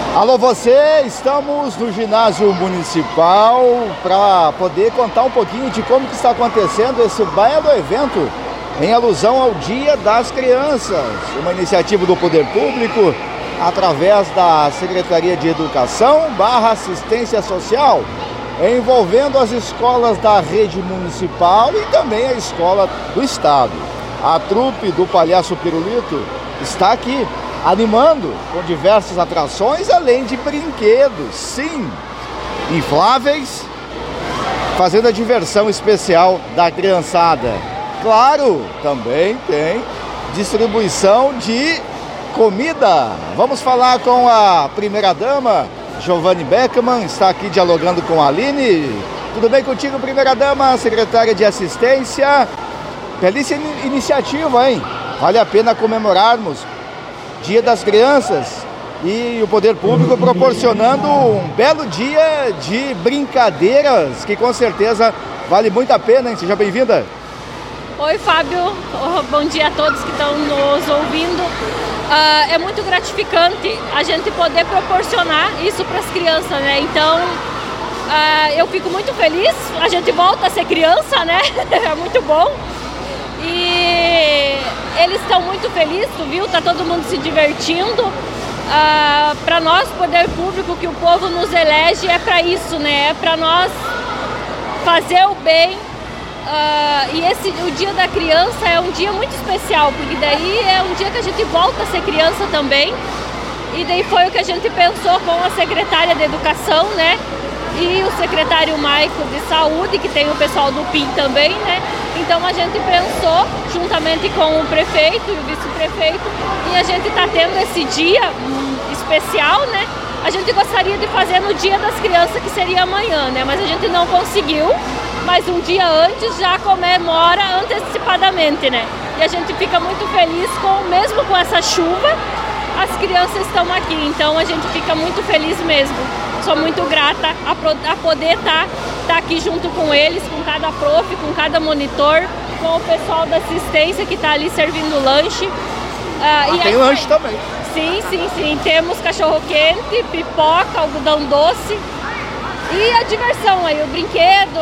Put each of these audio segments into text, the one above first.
Alô você, estamos no ginásio municipal para poder contar um pouquinho de como que está acontecendo esse belo evento em alusão ao Dia das Crianças, uma iniciativa do Poder Público através da Secretaria de Educação / Assistência Social, envolvendo as escolas da rede municipal e também a escola do estado. A trupe do Palhaço Pirulito está aqui animando com diversas atrações, além de brinquedos, sim, infláveis, fazendo a diversão especial da criançada. Claro, também tem distribuição de comida. Vamos falar com a primeira-dama, Giovanni Beckman, está aqui dialogando com a Aline. Tudo bem contigo, primeira-dama, secretária de assistência? Belíssima iniciativa, hein? Vale a pena comemorarmos Dia das Crianças e o Poder Público proporcionando um belo dia de brincadeiras que com certeza vale muito a pena, hein? Seja bem-vinda. Oi, Fábio. Bom dia a todos que estão nos ouvindo. É muito gratificante a gente poder proporcionar isso para as crianças, né? Então, eu fico muito feliz. A gente volta a ser criança, né? É muito bom. E eles estão muito felizes, tu viu? Tá todo mundo se divertindo. Para nós, Poder Público, que o povo nos elege, é para isso, né? É para nós fazer o bem. E o Dia da Criança é um dia muito especial, porque daí é um dia que a gente volta a ser criança também. E daí foi o que a gente pensou com a secretária de Educação, né? E o secretário Maico de Saúde, que tem o pessoal do PIN também, né? Então a gente pensou, juntamente com o prefeito e o vice-prefeito, e a gente está tendo esse dia especial, né? A gente gostaria de fazer no Dia das Crianças, que seria amanhã, né? Mas a gente não conseguiu, mas um dia antes já comemora antecipadamente, né? E a gente fica muito feliz mesmo com essa chuva, as crianças estão aqui, então a gente fica muito feliz mesmo. Sou muito grata a poder estar aqui junto com eles, com cada prof, com cada monitor, com o pessoal da assistência que está ali servindo lanche. Tem lanche também. Sim. Temos cachorro-quente, pipoca, algodão doce e a diversão aí, o brinquedo,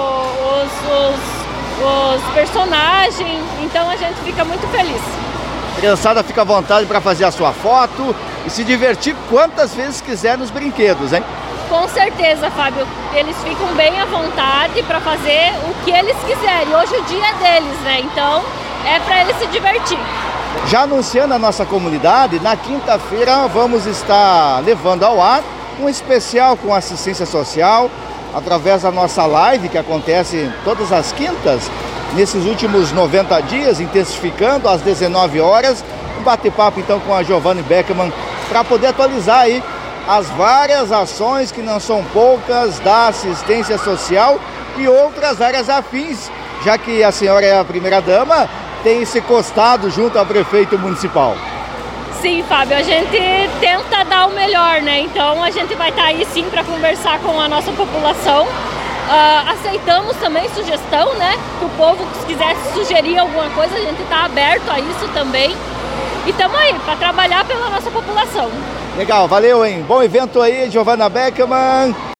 os personagens. Então a gente fica muito feliz. A criançada fica à vontade para fazer a sua foto e se divertir quantas vezes quiser nos brinquedos, hein? Com certeza, Fábio. Eles ficam bem à vontade para fazer o que eles quiserem. Hoje o dia é deles, né? Então é para eles se divertir. Já anunciando a nossa comunidade, na quinta-feira vamos estar levando ao ar um especial com assistência social através da nossa live que acontece todas as quintas. Nesses últimos 90 dias, intensificando às 19 horas, um bate-papo então com a Giovanni Beckman para poder atualizar aí as várias ações, que não são poucas, da assistência social e outras áreas afins, já que a senhora é a primeira-dama, tem se costado junto ao prefeito municipal. Sim, Fábio, a gente tenta dar o melhor, né? Então a gente vai estar aí sim para conversar com a nossa população. Aceitamos também sugestão, né? Que o povo, se quiser sugerir alguma coisa, a gente está aberto a isso também. E estamos aí para trabalhar pela nossa população. Legal, valeu, hein? Bom evento aí, Giovanna Beckman.